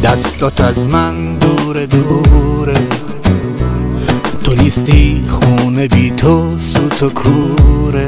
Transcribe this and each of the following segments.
دستات از من دوره دوره، تو نیستی خونه بی تو سوت و کوره.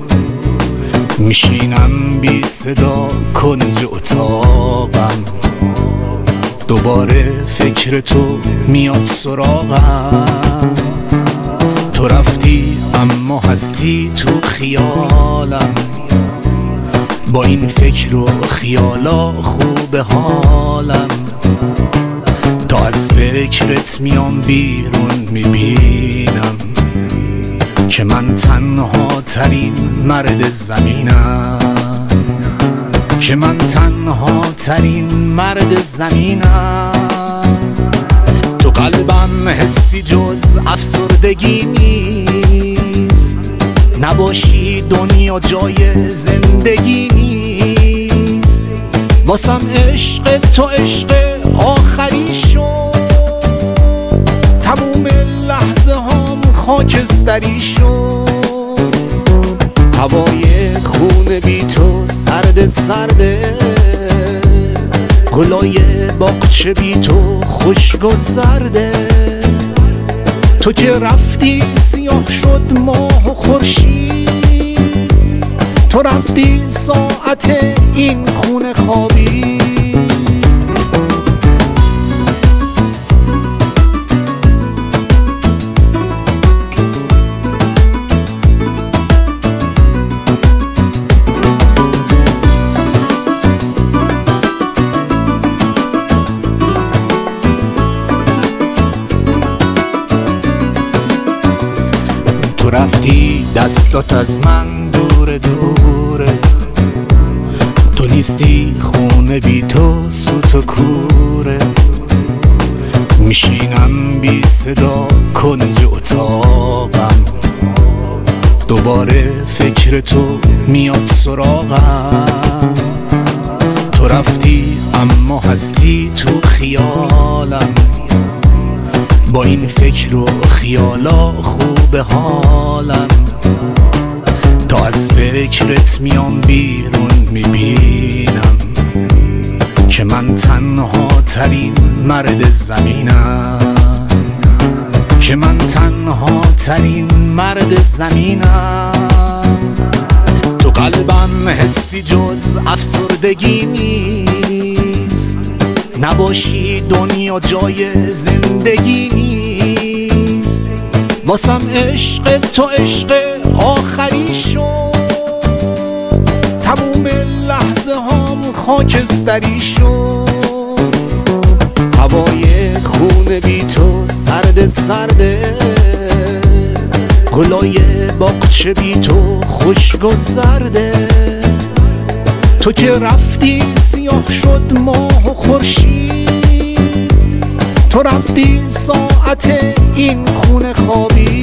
میشینم بی صدا کنج اتاقم، دوباره فکر تو میاد سراغم. تو رفتی اما هستی تو خیالم، با این فکر و خیالا خوب حالم. تا از فکرت میام بیرون میبینم که من تنها ترین مرد زمینم، که من تنها ترین مرد زمینم. تو قلبم حسی جز افسردگی نیست، نباشی دنیا جای زندگی نیست. واسم عشق تو عشق آخری شد، تموم لحظه هام خاکستری شد. هوای خونه بی تو سرد سرده، گلای باغچه بی تو خشک و زرده. تو که رفتی سیاه شد ماه و خورشید، تو رفتی ساعت این خونه خوابی. تو رفتی دستات از من دوره دوره، تو نیستی خونه بی تو سوت و کوره. میشینم بی صدا کنج اتاقم، دوباره فکر تو میاد سراغم. تو رفتی اما هستی تو خیالم، با این فکر و خیالا خوب حالم. تا از فکرت میام بیرون میبینم که من تنها ترین مرد زمینم، که من تنها ترین مرد زمینم. تو قلبم حسی جز افسردگی نیست، نباشی دنیا جای زندگی نیست. واسم عشق تو عشق آخری شد، تموم لحظه هام خاکستری شد. هوای خونه بی تو سرد سرده، گلای باغچه بی تو خشک و زرده. تو که رفتی سیاه شد ماه و خورشید، تو رفتی ساعت این خونه خوابی.